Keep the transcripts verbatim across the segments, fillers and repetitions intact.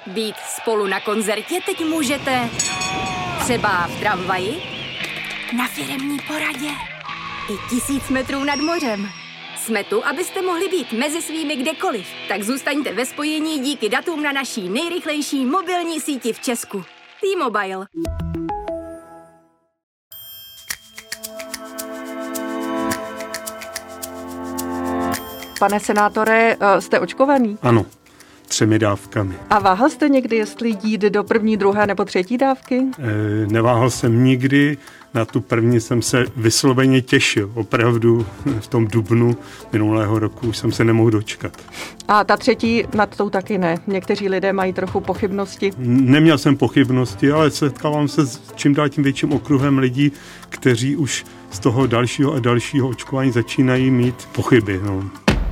Být spolu na koncertě teď můžete třeba v tramvaji, na firemní poradě i tisíc metrů nad mořem. Jsme tu, abyste mohli být mezi svými kdekoliv. Tak zůstaňte ve spojení díky datům na naší nejrychlejší mobilní síti v Česku. T-Mobile. Pane senátore, jste očkovaný? Ano, třemi dávkami. A váhal jste někdy, jestli jít do první, druhé nebo třetí dávky? E, neváhal jsem nikdy, na tu první jsem se vysloveně těšil. Opravdu v tom dubnu minulého roku už jsem se nemohl dočkat. A ta třetí, nad tou taky ne. Někteří lidé mají trochu pochybnosti. Neměl jsem pochybnosti, ale setkávám se s čím dál tím větším okruhem lidí, kteří už z toho dalšího a dalšího očkování začínají mít pochyby. No.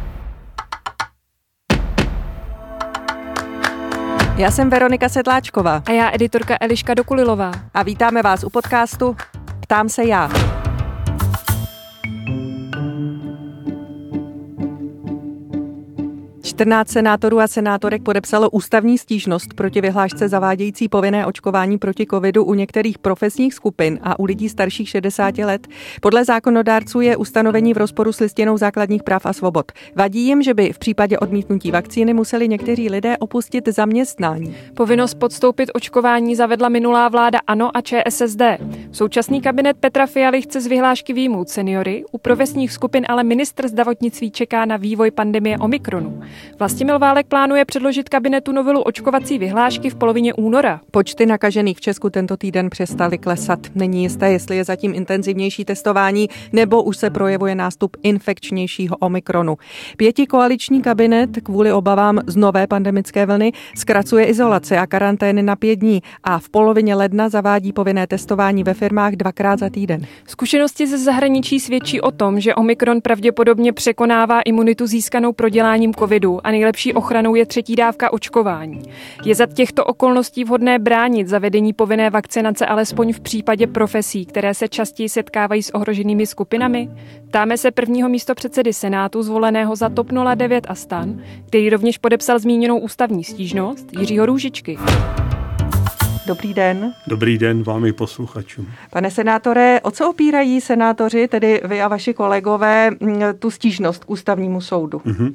Já jsem Veronika Sedláčková. A já editorka Eliška Dokulilová. A vítáme vás u podcastu Ptám se já. čtrnáct senátorů a senátorek podepsalo ústavní stížnost proti vyhlášce zavádějící povinné očkování proti covidu u některých profesních skupin a u lidí starších šedesáti let. Podle zákonodárců je ustanovení v rozporu s listinou základních práv a svobod. Vadí jim, že by v případě odmítnutí vakcíny museli někteří lidé opustit zaměstnání. Povinnost podstoupit očkování zavedla minulá vláda ANO a ČSSD. Současný kabinet Petra Fialy chce z vyhlášky vyjmout seniory, u profesních skupin ale ministr zdravotnictví čeká na vývoj pandemie Omikronu. Vlastimil Válek plánuje předložit kabinetu novelu očkovací vyhlášky v polovině února. Počty nakažených v Česku tento týden přestaly klesat. Není jisté, jestli je zatím intenzivnější testování, nebo už se projevuje nástup infekčnějšího Omikronu. Pětikoaliční kabinet kvůli obavám z nové pandemické vlny zkracuje izolace a karantény na pět dní a v polovině ledna zavádí povinné testování ve firmách dvakrát za týden. Zkušenosti ze zahraničí svědčí o tom, že Omikron pravděpodobně překonává imunitu získanou proděláním covidu a nejlepší ochranou je třetí dávka očkování. Je za těchto okolností vhodné bránit zavedení povinné vakcinace alespoň v případě profesí, které se častěji setkávají s ohroženými skupinami? Ptáme se prvního místopředsedy Senátu zvoleného za TOP nula devět a STAN, který rovněž podepsal zmíněnou ústavní stížnost, Jiřího Růžičky. Dobrý den. Dobrý den vám i posluchačům. Pane senátore, o co opírají senátoři, tedy vy a vaši kolegové, tu stížnost k ústavnímu soudu? Mm-hmm.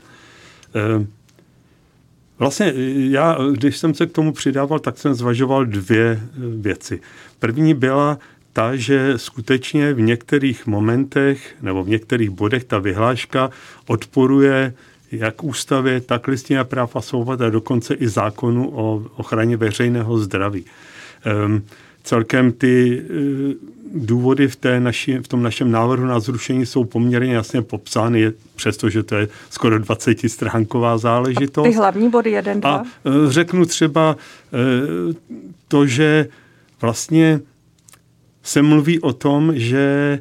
Vlastně já, když jsem se k tomu přidával, tak jsem zvažoval dvě věci. První byla ta, že skutečně v některých momentech nebo v některých bodech ta vyhláška odporuje jak ústavě, tak listině práv a svobod a dokonce i zákonu o ochraně veřejného zdraví. Celkem ty důvody v, té naši, v tom našem návrhu na zrušení jsou poměrně jasně popsány, přestože to je skoro dvacetistránková záležitost. A ty hlavní body jeden, dva? A řeknu třeba to, že vlastně se mluví o tom, že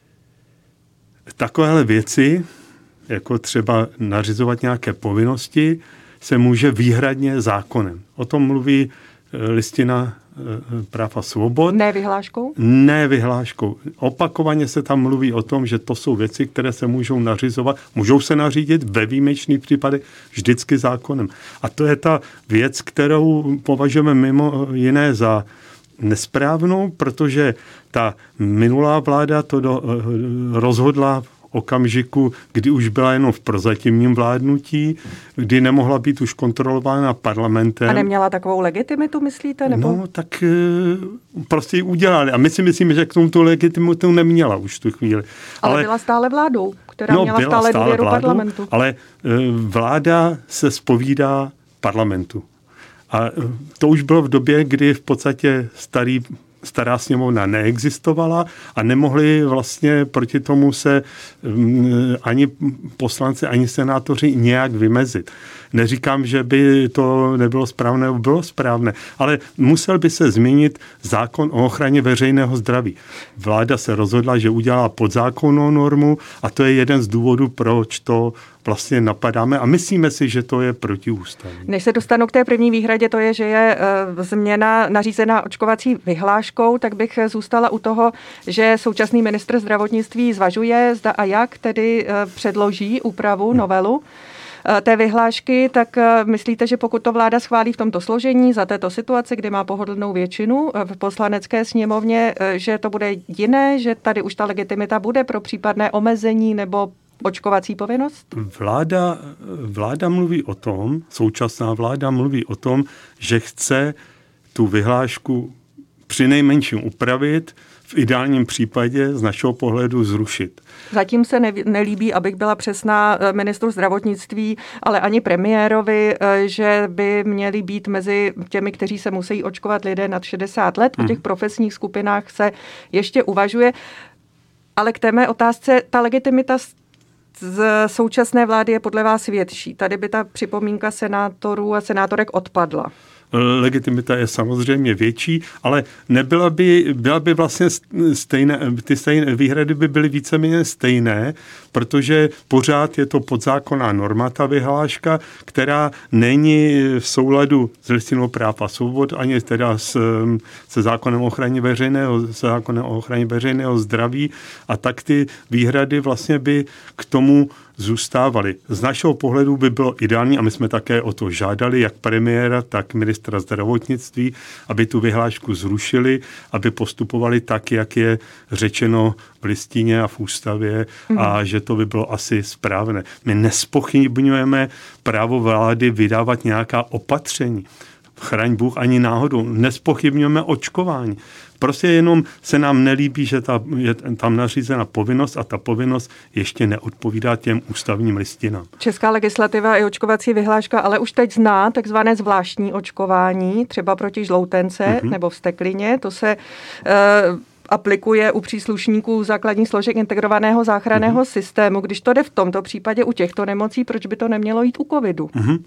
takovéhle věci, jako třeba nařizovat nějaké povinnosti, se může výhradně zákonem. O tom mluví listina práv a svobod. Ne vyhláškou? Ne vyhláškou. Opakovaně se tam mluví o tom, že to jsou věci, které se můžou nařizovat, můžou se nařídit ve výjimečných případech vždycky zákonem. A to je ta věc, kterou považujeme mimo jiné za nesprávnou, protože ta minulá vláda to do, rozhodla okamžiku, kdy už byla jenom v prozatímním vládnutí, kdy nemohla být už kontrolována parlamentem. A neměla takovou legitimitu, myslíte? Nebo? No, tak e, prostě ji udělali. A my si myslíme, že k tomu tu legitimitu neměla už tu chvíli. Ale, ale byla stále vládou, která no, měla stále, stále důvěru vládou, parlamentu. Ale e, vláda se zpovídá parlamentu. A to už bylo v době, kdy v podstatě starý stará sněmovna neexistovala a nemohli vlastně proti tomu se ani poslanci, ani senátoři nějak vymezit. Neříkám, že by to nebylo správné, bylo správné, ale musel by se změnit zákon o ochraně veřejného zdraví. Vláda se rozhodla, že udělá podzákonnou normu a to je jeden z důvodů, proč to vlastně napadáme a myslíme si, že to je protiústavní. Než se dostanu k té první výhradě, to je, že je e, změna nařízená očkovací vyhláškou, tak bych zůstala u toho, že současný ministr zdravotnictví zvažuje, zda a jak tedy e, předloží úpravu, novelu. té vyhlášky, tak myslíte, že pokud to vláda schválí v tomto složení za této situace, kdy má pohodlnou většinu v poslanecké sněmovně, že to bude jiné, že tady už ta legitimita bude pro případné omezení nebo očkovací povinnost? Vláda, vláda mluví o tom, současná vláda mluví o tom, že chce tu vyhlášku přinejmenším upravit, v ideálním případě z našeho pohledu zrušit. Zatím se ne, nelíbí, abych byla přesná, ministru zdravotnictví, ale ani premiérovi, že by měli být mezi těmi, kteří se musí očkovat, lidé nad šedesát let. O těch profesních skupinách se ještě uvažuje. Ale k té mé otázce, ta legitimita z současné vlády je podle vás větší. Tady by ta připomínka senátorů a senátorek odpadla. Legitimita je samozřejmě větší, ale nebyla by, byla by vlastně stejné, ty stejné výhrady by byly víceméně stejné, protože pořád je to podzákonná norma, ta vyhláška, která není v souladu s listinou práv a svobod, ani teda s, se zákonem o ochraně veřejného, se zákonem o ochraně veřejného zdraví, a tak ty výhrady vlastně by k tomu zůstávaly. Z našeho pohledu by bylo ideální, a my jsme také o to žádali, jak premiéra, tak ministra zdravotnictví, aby tu vyhlášku zrušili, aby postupovali tak, jak je řečeno v listině a v ústavě, mm. a že to by bylo asi správné. My nespochybňujeme právo vlády vydávat nějaká opatření. Chraň Bůh ani náhodou. Nespochybňujeme očkování. Prostě jenom se nám nelíbí, že ta, je tam nařízena povinnost a ta povinnost ještě neodpovídá těm ústavním listinám. Česká legislativa i očkovací vyhláška ale už teď zná takzvané zvláštní očkování, třeba proti žloutence mm-hmm. nebo vzteklině. To se uh, aplikuje u příslušníků základních složek integrovaného záchranného mm-hmm. systému. Když to jde v tomto případě u těchto nemocí, proč by to nemělo jít u covidu? Mm-hmm.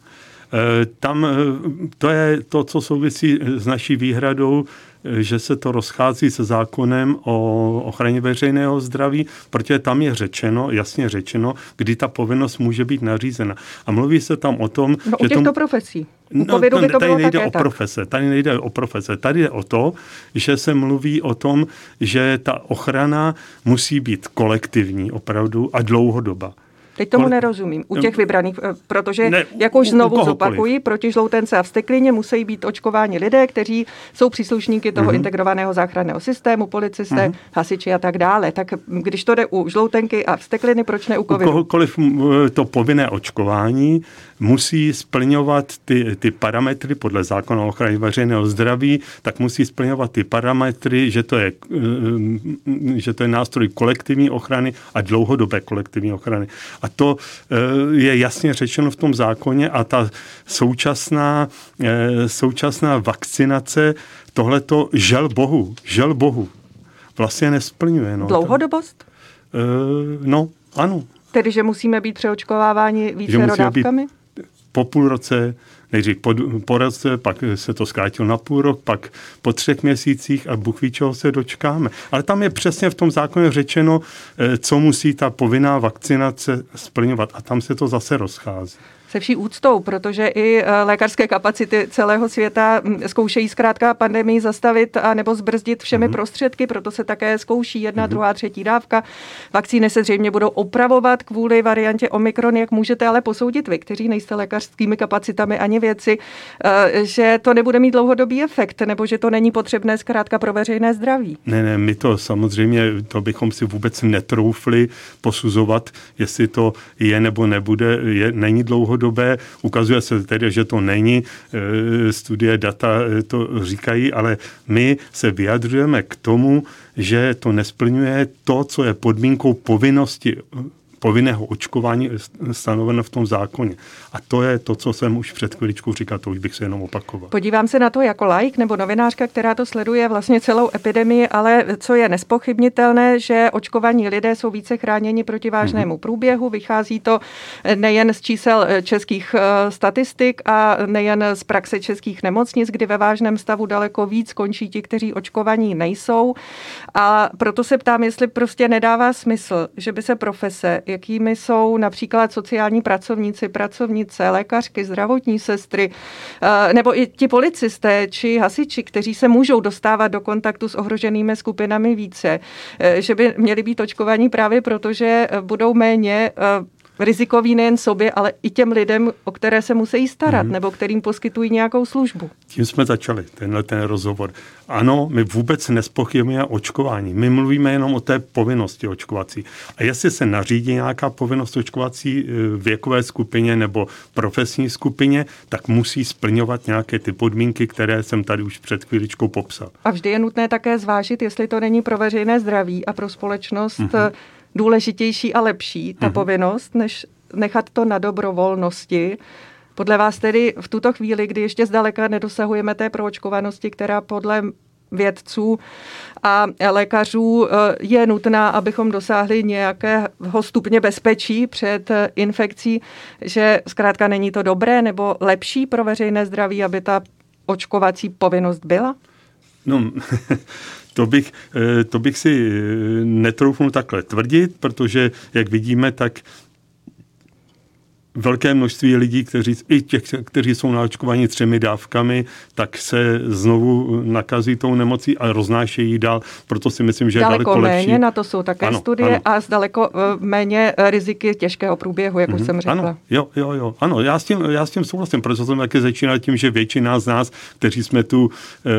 Tam to je to, co souvisí s naší výhradou, že se to rozchází se zákonem o ochraně veřejného zdraví, protože tam je řečeno, jasně řečeno, kdy ta povinnost může být nařízena. A mluví se tam o tom, no, že u těchto tom, profesí. U no, covidu by to tady bylo nejde také o tak. profese, tady nejde o profese, tady jde o to, že se mluví o tom, že ta ochrana musí být kolektivní opravdu a dlouhodobá. Teď tomu nerozumím. U těch vybraných, protože, ne, jak už znovu u zopakuji, proti žloutence a vzteklině musí být očkováni lidé, kteří jsou příslušníky toho mm-hmm. integrovaného záchranného systému, policisté, mm-hmm. hasiči a tak dále. Tak když to jde u žloutenky a vztekliny, proč ne u covidu? U kohokoliv to povinné očkování musí splňovat ty, ty parametry podle zákona o ochraně veřejného zdraví, tak musí splňovat ty parametry, že to je, že to je nástroj kolektivní ochrany a dlouhodobé kolektivní ochrany. A to je jasně řečeno v tom zákoně a ta současná, současná vakcinace tohleto žel bohu, žel bohu vlastně nesplňuje. No. Dlouhodobost? No, ano. Tedy, že musíme být přeočkováváni více rodávkami? Po půl roce, nejdřív po, po roce, pak se to zkrátilo na půl rok, pak po třech měsících a Bůh ví, čeho se dočkáme. Ale tam je přesně v tom zákoně řečeno, co musí ta povinná vakcinace splňovat a tam se to zase rozchází. Se vší úctou, protože i lékařské kapacity celého světa zkoušejí zkrátka pandemii zastavit a nebo zbrzdit všemi mm-hmm. prostředky, proto se také zkouší jedna, mm-hmm. druhá, třetí dávka. Vakcíny se zřejmě budou opravovat kvůli variantě Omikron, jak můžete ale posoudit vy, kteří nejste lékařskými kapacitami ani věci, že to nebude mít dlouhodobý efekt, nebo že to není potřebné zkrátka pro veřejné zdraví. Ne, ne, my to samozřejmě, to bychom si vůbec netroufli posuzovat, jestli to je nebo nebude, je, není dlouhodobý. Době. Ukazuje se tedy, že to není, studie, data to říkají, ale my se vyjadřujeme k tomu, že to nesplňuje to, co je podmínkou povinnosti povinného očkování stanoveno v tom zákoně. A to je to, co jsem už před chviličkou říkal, to už bych se jenom opakoval. Podívám se na to jako laik nebo novinářka, která to sleduje vlastně celou epidemii, ale co je nespochybnitelné, že očkovaní lidé jsou více chráněni proti vážnému mm-hmm. průběhu. Vychází to nejen z čísel českých statistik a nejen z praxe českých nemocnic, kdy ve vážném stavu daleko víc končí ti, kteří očkovaní nejsou. A proto se ptám, jestli prostě nedává smysl, že by se profese, jakými jsou například sociální pracovníci, pracovnice, lékařky, zdravotní sestry, nebo i ti policisté či hasiči, kteří se můžou dostávat do kontaktu s ohroženými skupinami více, že by měli být očkovaní právě proto, že budou méně rizikový nejen sobě, ale i těm lidem, o které se musí starat, mm. nebo kterým poskytují nějakou službu. Tím jsme začali, tenhle ten rozhovor. Ano, my vůbec nezpochybňujeme očkování. My mluvíme jenom o té povinnosti očkovací. A jestli se nařídí nějaká povinnost očkovací věkové skupině nebo profesní skupině, tak musí splňovat nějaké ty podmínky, které jsem tady už před chvíličkou popsal. A vždy je nutné také zvážit, jestli to není pro veřejné zdraví a pro společnost mm-hmm. důležitější a lepší, ta mm-hmm. povinnost, než nechat to na dobrovolnosti. Podle vás tedy v tuto chvíli, kdy ještě zdaleka nedosahujeme té proočkovanosti, která podle vědců a lékařů je nutná, abychom dosáhli nějakého stupně bezpečí před infekcí, že zkrátka není to dobré nebo lepší pro veřejné zdraví, aby ta očkovací povinnost byla? No, to bych, to bych si netroufnul takhle tvrdit, protože, jak vidíme, tak velké množství lidí, kteří, i těch, kteří jsou naočkováni třemi dávkami, tak se znovu nakazí tou nemocí a roznášejí dál. Proto si myslím, že je daleko, daleko lepší. Méně, na to jsou také ano, studie ano. a s daleko méně riziky těžkého průběhu, jak mm-hmm. už jsem řekla. Ano, jo, jo, jo. Ano, já s tím, já s tím souhlasím, protože jsem taky začínal tím, že většina z nás, kteří jsme tu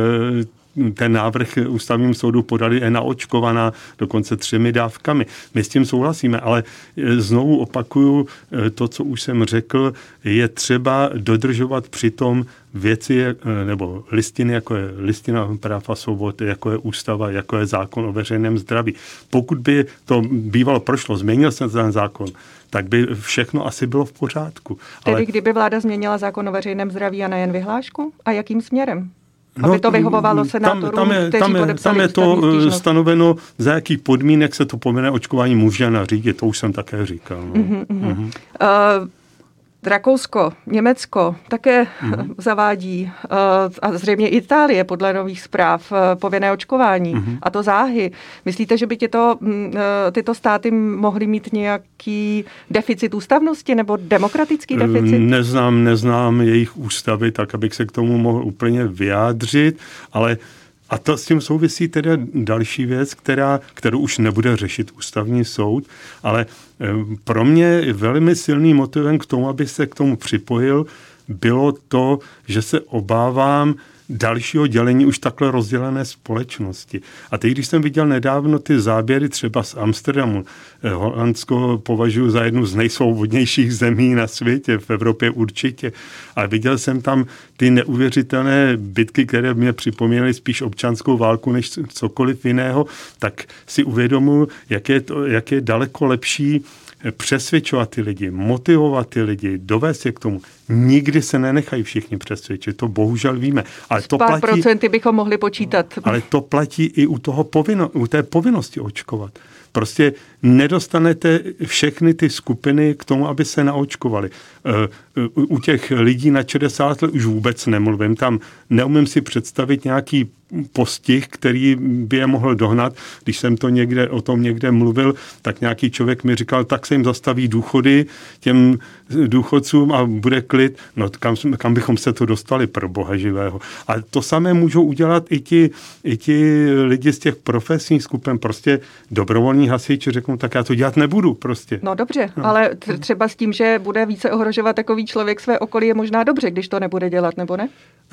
e, ten návrh ústavnímu soudu podali je naočkovaná dokonce třemi dávkami. My s tím souhlasíme, ale znovu opakuju to, co už jsem řekl, je třeba dodržovat přitom věci nebo listiny, jako je listina práv a svobod, jako je ústava, jako je zákon o veřejném zdraví. Pokud by to bývalo prošlo, změnil se ten zákon, tak by všechno asi bylo v pořádku. Tedy ale kdyby vláda změnila zákon o veřejném zdraví a nejen vyhlášku? A jakým směrem? Aby no, to vyhovovalo senátorům, tam, tam je, kteří tam je, podepsali tam je to stanoveno, za jakých podmínek se to povinné očkování může nařídit. To už jsem také říkal. No. Mm-hmm. Mm-hmm. Uh, Rakousko, Německo také mm-hmm. zavádí uh, a zřejmě Itálie podle nových zpráv uh, povinné očkování mm-hmm. a to záhy. Myslíte, že by tyto, uh, tyto státy mohly mít nějaký deficit ústavnosti nebo demokratický deficit? Neznám, neznám jejich ústavy, tak abych se k tomu mohl úplně vyjádřit, ale a to s tím souvisí teda další věc, která, kterou už nebude řešit ústavní soud, ale pro mě je velmi silným motivem k tomu, aby se k tomu připojil, bylo to, že se obávám dalšího dělení už takhle rozdělené společnosti. A teď, když jsem viděl nedávno ty záběry třeba z Amsterdamu, Holandsko považuji za jednu z nejsvobodnějších zemí na světě, v Evropě určitě. A viděl jsem tam ty neuvěřitelné bitky, které mě připomínaly spíš občanskou válku než cokoliv jiného, tak si uvědomuji, jak je, to, jak je daleko lepší přesvědčovat ty lidi, motivovat ty lidi, dovést je k tomu. Nikdy se nenechají všichni přesvědčit, to bohužel víme. Ale to pár platí, procenty bychom mohli počítat. Ale to platí i u, toho povinno, u té povinnosti očkovat. Prostě nedostanete všechny ty skupiny k tomu, aby se naočkovali. U těch lidí na šedesát let už vůbec nemluvím. Tam neumím si představit nějaký postih, který by je mohl dohnat. Když jsem to někde, o tom někde mluvil, tak nějaký člověk mi říkal, tak se jim zastaví důchody těm důchodcům a bude klid. No kam, kam bychom se to dostali, pro boha živého. A to samé můžou udělat i ti, i ti lidi z těch profesních skupin. Prostě dobrovolní hasiči řeknou, tak já to dělat nebudu prostě. No dobře, no. Ale třeba s tím, že bude více ohrožovat takový člověk své okolí, je možná dobře, když to nebude dělat, nebo ne?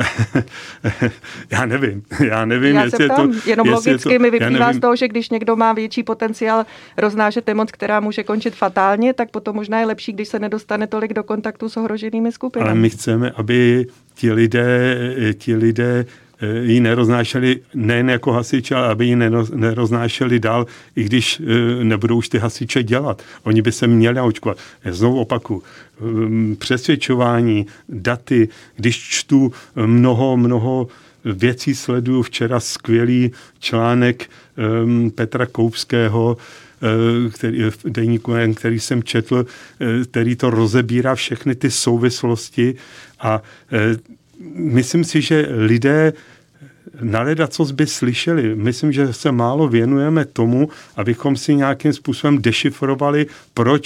já nevím. Já nevím, já jestli se ptám, to... jenom logicky to, mi vyplývá z toho, že když někdo má větší potenciál roznášet nemoc, která může končit fatálně, tak potom možná je lepší, když se nedostane tolik do kontaktu s ohroženými skupinami. Ale my chceme, aby ti lidé, ti lidé ji neroznášeli nejen jako hasiči, ale aby ji neroznášeli dál, i když nebudou už ty hasiče dělat. Oni by se měli očkovat. Já znovu opakuju, přesvědčování, daty, když čtu mnoho, mnoho věcí sleduju, včera skvělý článek um, Petra Koupského, uh, který, v deníku, který jsem četl, uh, který to rozebírá všechny ty souvislosti a uh, myslím si, že lidé naledacos by slyšeli. Myslím, že se málo věnujeme tomu, abychom si nějakým způsobem dešifrovali, proč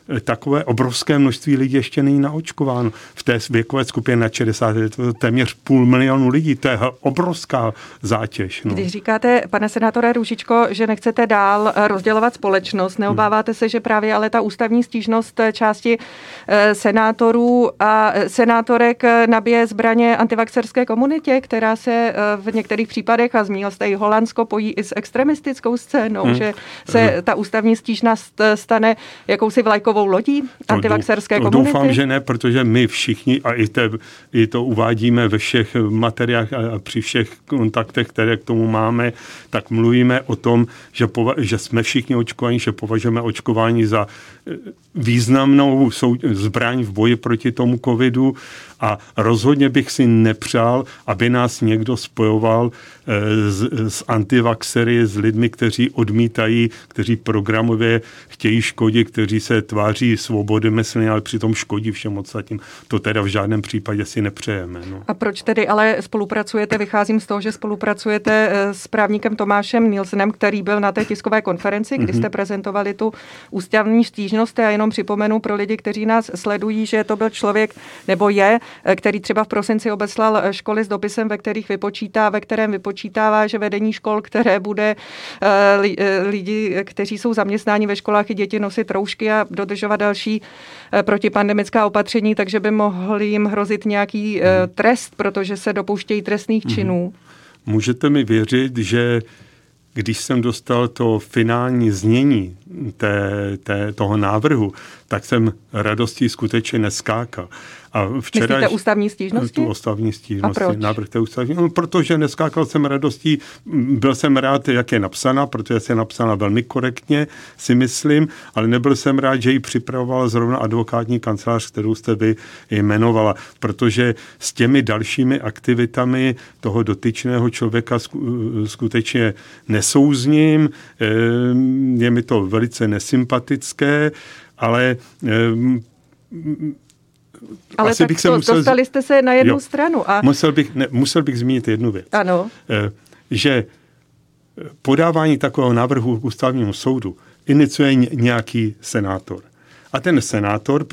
takové obrovské množství lidí ještě není naočkováno. V té věkové skupině na šedesát let téměř půl milionu lidí. To je obrovská zátěž. No. Když říkáte, pane senátore Růžičko, že nechcete dál rozdělovat společnost, neobáváte se, že právě ale ta ústavní stížnost části senátorů a senátorek nabije zbraně antivaxerské komunitě, která se v některých případech, a zmínil jste i Holandsko, pojí i s extremistickou scénou, hmm. že se ta ústavní stížnost stane jakousi vlajkovou lodí antivaxerské komunity? Doufám, že ne, protože my všichni, a i, te, i to uvádíme ve všech materiálech a při všech kontaktech, které k tomu máme, tak mluvíme o tom, že, pova- že jsme všichni očkovaní, že považujeme očkování za významnou zbraň v boji proti tomu covidu a rozhodně bych si nepřál, aby nás někdo spojoval s, s antivaxery, s lidmi, kteří odmítají, kteří programově chtějí škodit, kteří se tváří svobody myslení, ale přitom škodí všem ostatním. To teda v žádném případě si nepřejeme. No. A proč tedy ale spolupracujete? Vycházím z toho, že spolupracujete s právníkem Tomášem Nilsenem, který byl na té tiskové konferenci, kdy jste prezentovali tu ústavní stížnost. Já jenom připomenu pro lidi, kteří nás sledují, že to byl člověk, nebo je, který třeba v prosinci obeslal školy s dopisem, ve kterých vypočítá, ve kterém vypočítává, že vedení škol, které bude lidi, kteří jsou zaměstnáni ve školách i děti nosit roušky a dodržovat další protipandemická opatření, takže by mohl jim hrozit nějaký trest, protože se dopouštějí trestných činů. Můžete mi věřit, že když jsem dostal to finální znění té, té, toho návrhu, tak jsem radostí skutečně neskákal. A včera, myslíte ústavní stížnosti? Tu ústavní stížnosti. A proč? Návrh té ústavní, no, protože neskákal jsem radostí, byl jsem rád, jak je napsána, protože je napsána velmi korektně, si myslím, ale nebyl jsem rád, že ji připravoval zrovna advokátní kancelář, kterou jste vy jmenovala, protože s těmi dalšími aktivitami toho dotyčného člověka skutečně nesouzním, je mi to velice nesympatické, ale Ale asi tak bych se to, musel... dostali jste se na jednu jo, stranu. A... Musel, bych, ne, musel bych zmínit jednu věc. Ano. Že podávání takového návrhu k ústavnímu soudu iniciuje nějaký senátor. A ten senátor